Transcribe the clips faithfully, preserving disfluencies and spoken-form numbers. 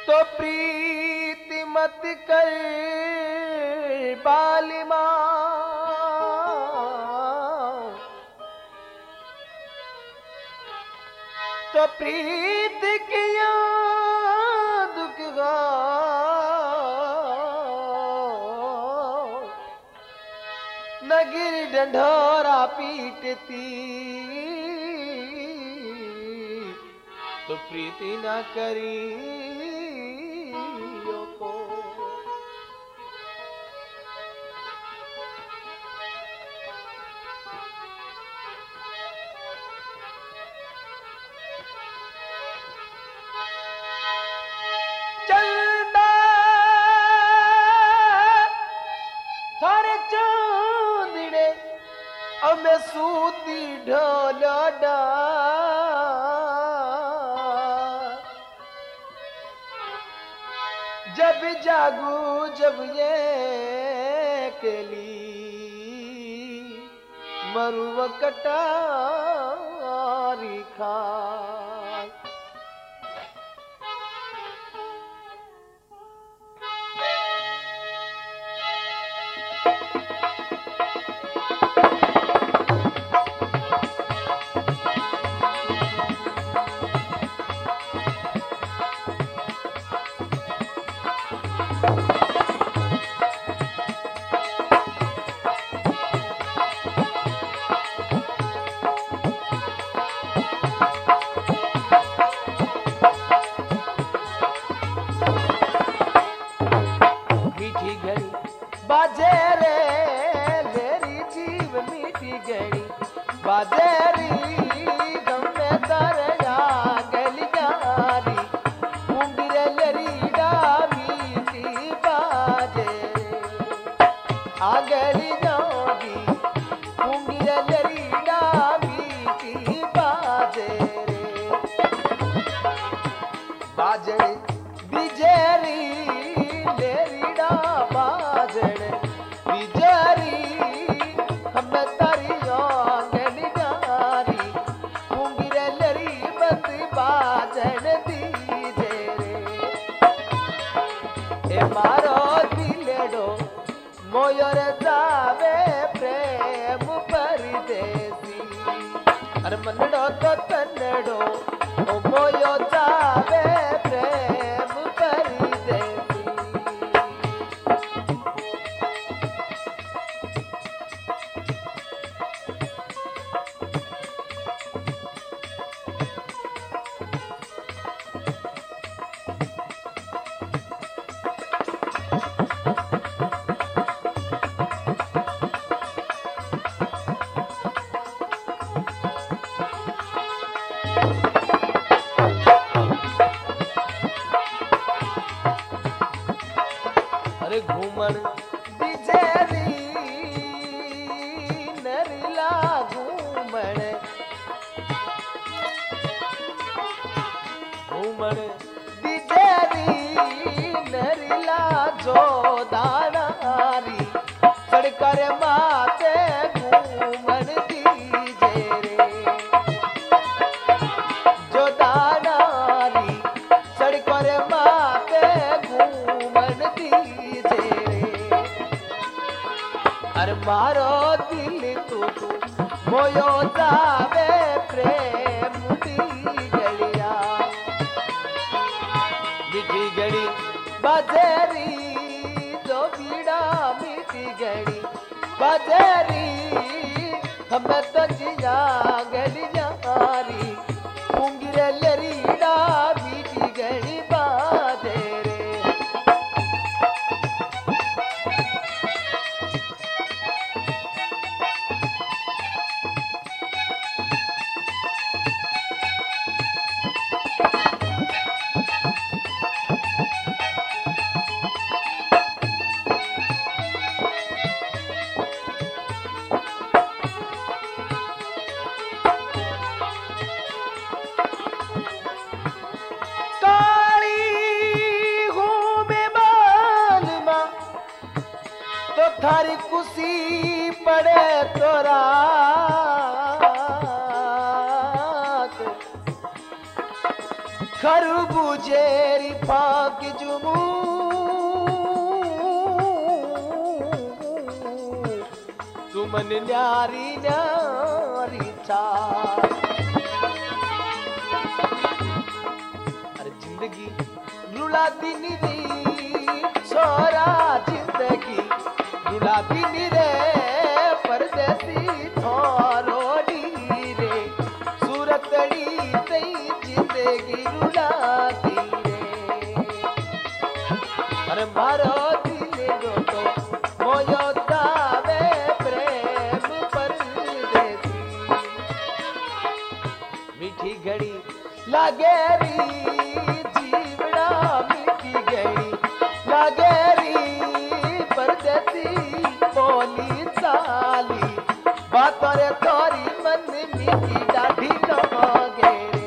तो प्रीति मत कर बालिमा, तो प्रीत किया दुख गा नगिर ढंढोरा पीटती, तो प्रीति न करी को। चलदा थारे चांदड़े अमे सूती ढोलडा, जब जागू जब ये केली मरुव कटारी खा। बाजे रे मेरी जीव मीठी गणी बाजेरी गमे तरया गली जारी कुंडीरे लरीडा मीठी बाजे आ गली जारी कुंडीरे लरीडा मीठी बाजे रे बाजड़े बिजेरी लेरीडा बाजड़ बिजरी हम तारी आंगन नारी कुंगिरे लरी बस बाजड़ दीजे रे ए मारो दिलेडो मोयर जावे प्रेम परदेसी अरे मनडो तो तन्नडो ओ मोयो जावे प्रेम परदेसी। अरे घूमन बिजेरी नरीला घूमन घूमन बिजेरी नरीला जो दानारी चढ़कर माते घूमन दीजे रे जो दानारी चढ़कर माते घूमन दीजे अरे मारो दिल तू मोयो जावे प्रेम दी गलिया मिठी गड़ी बाजेरी जो बीड़ा मिठी गड़ी बाजेरी हमें तो जिया गली जारी कुंगिरे लरीड़ा मिठी गड़ी बाजेरे खरबूजेरी फाक जुमू तुमन न्यारी न्यारी चार। अरे जिंदगी रुला दीनी दी छोरा जिंदगी रुला दीनी रे परदेसी थोरोड़ी रे सूरतड़ी तई जिंदगी रुला दी रे। अरे मारो दिल जो तो मोयो तावे प्रेम परदेसी मीठी घड़ी लागे री जीवड़ा मीठी घड़ी लागे री परदेसी बोली चाली बातों रे तोरी मन मीठी डाढ़ी लगे रे।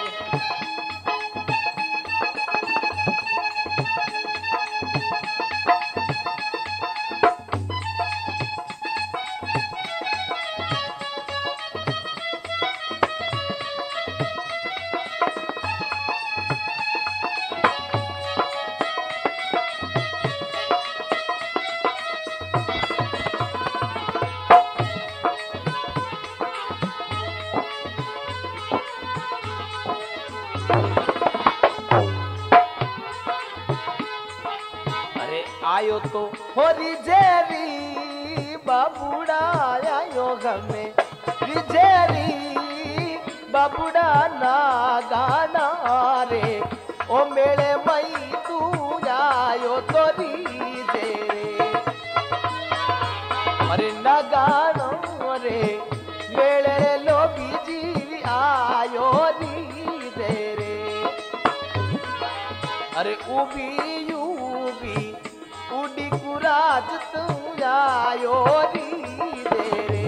आयो तो होरी जेरी बाबूड़ा आयो घमे जेरी बाबूड़ा ना गाना रे ओ मेले मई तू आयो तो रे अरे ना गानो रे मेले लोभी जी आयो री रे अरे उबी यूबी उड़ी कुराज तू आयो री रे।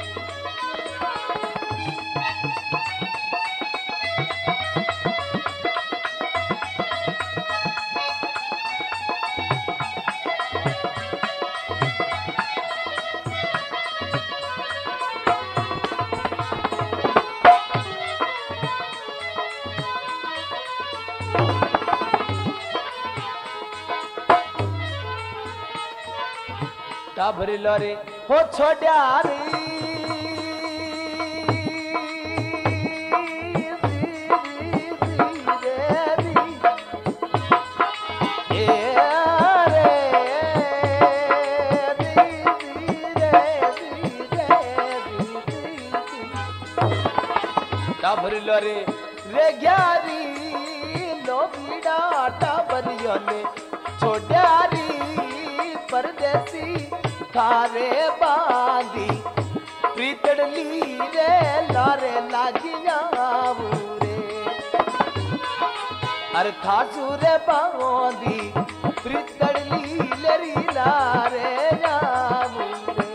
टाबर लरे हो छोड्यारी टाबर लरे रे ग्यारी लोबीड़ा टाबरियोने छोड्यारी परदेसी थारे बांधी प्रीतड़ली रे लारे लागिया रे अरे थासू रे बांधी प्रीतड़ली लेरी लारे जामू रे।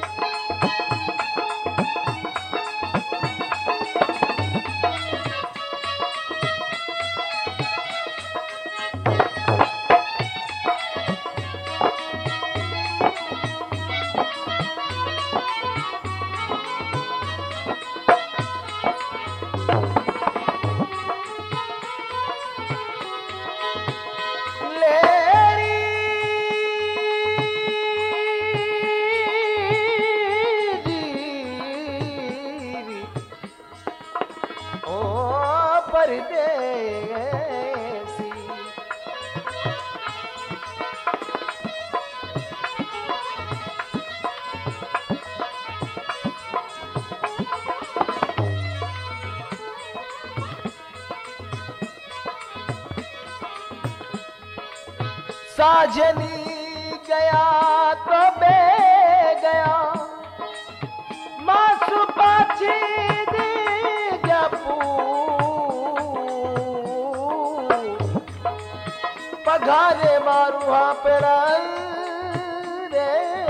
साजनी गया तो बे गया मासु पाछी दी जपू पघारे मारू हाँ पेरा रे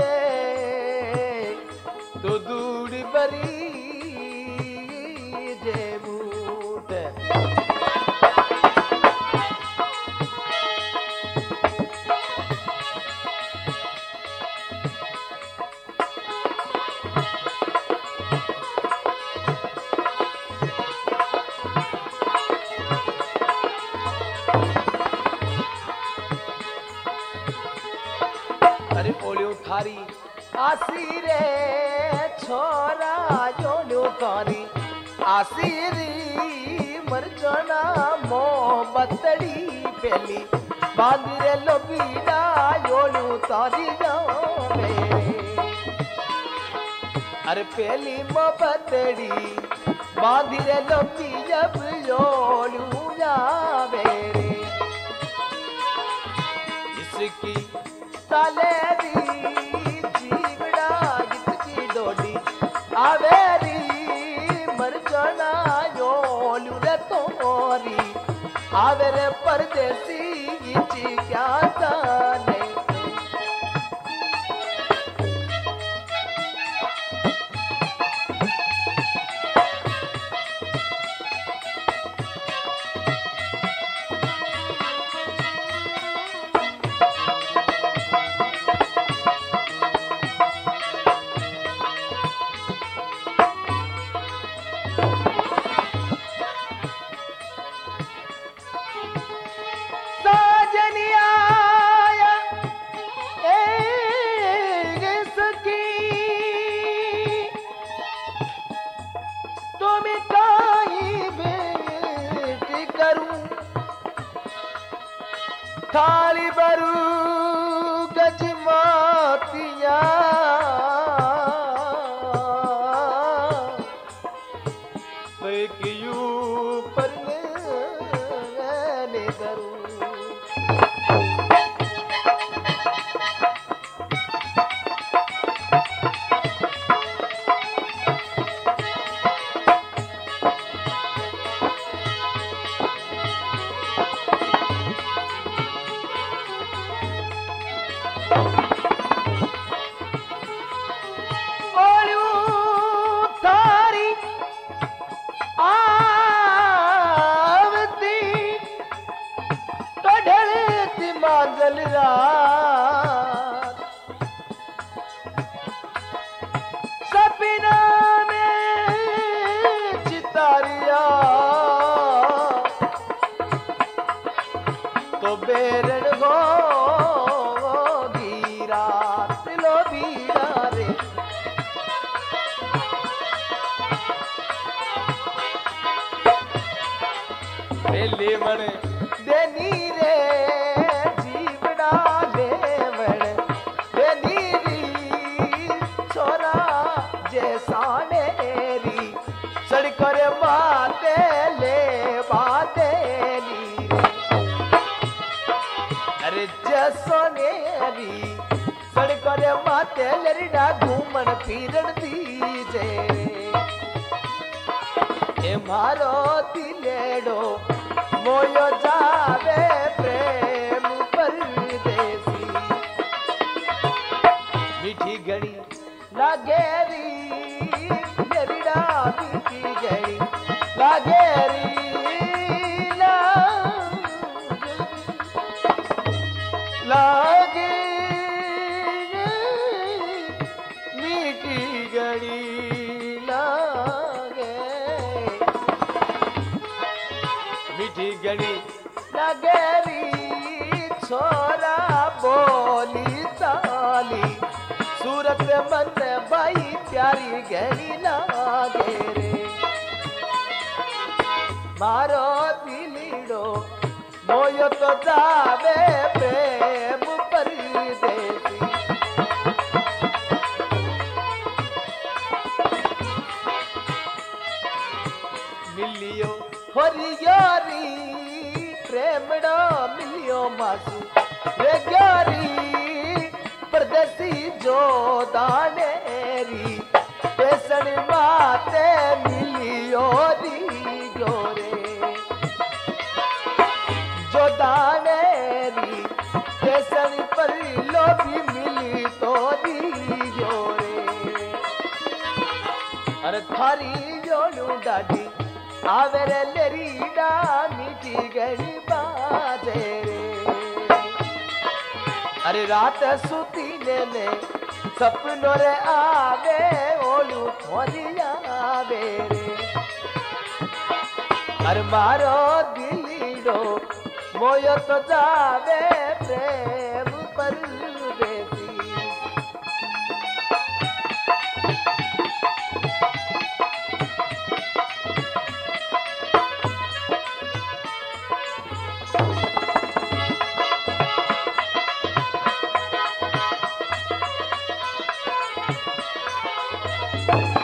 तो दूरी बरी जे बूट थारी आसी रे छोरा जोड़ो थारी आसी री मरचना मोहब्बतड़ी पेली बांधरे लोबीडा योड़ू तारी जावे अरे पेली मोहब्बतड़ी बांधरे लोबी जब योड़ू जावे इसकी सालेरी जीवड़ा इसकी डोली आवेरी मरचना योलू रे तोरी आवेरे परदेसी इची क्या जाने थाली बरू गजमातिया क्यों पर ने करूं सपना में चितारिया तो बेरन गो गिरा लो बीरा रे पहले मन देनी रे सड़कर बाते ले बाते ली अरे जसोनेरी सड़कर बाते लेरिडा घूमन फिरन दीजे ए मारो दिलेडो मोयो जावे प्रेम परदेसी मीठी घड़ी लागेरी की गई लागेरी लागे मीठी गड़ी लागे मीठी गड़ी लागेरी छोरा बोली ताली सूरत मन भाई प्यारी गहरी लागे रे मारो दिलीडो मोयो तो जावे प्रेम परदेसी मिलियो हरियारी प्रेमड़ो मिलियो मासू रे ग्यारी परदेसी जो दानेरी पेसन माते मिलियो दी गोरे जो दानेरी पेसन पर लो भी मिली तो दी गोरे अरे थारी जोलू डाडी आवेरे लेरीडा मीठी गड़ी बाजे रे अरे रात सुतीने में सपनों रे आवे ओलू थोड़ी आवे रे अरे मारो दिलीडो मोयो तो जावे प्रेम परदेसी रे